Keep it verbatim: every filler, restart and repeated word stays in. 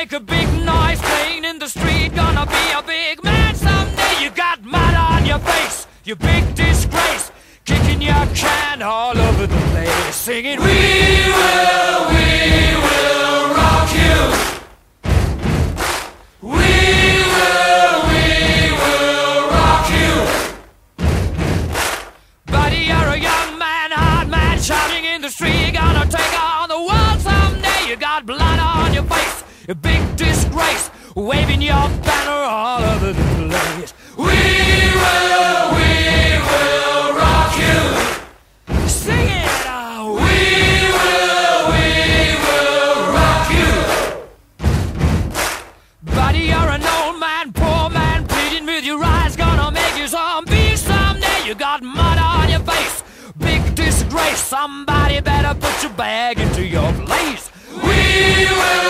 make a big noise playing in the street. Gonna be a big man someday. You got mud on your face, you big disgrace. Kicking your can all over the place, singing, we will, we will rock you. We will, we will rock you. Buddy, you're a young man, hard man, shouting in the street. You're gonna take on the world someday. You got blood on your face, a big disgrace, waving your banner all over the place. We will, we will rock you. Sing it out. We will, we will rock you. Buddy, you're an old man, poor man, pleading with your eyes. Gonna make you zombie someday. You got mud on your face, big disgrace. Somebody better put your bag into your place. We will.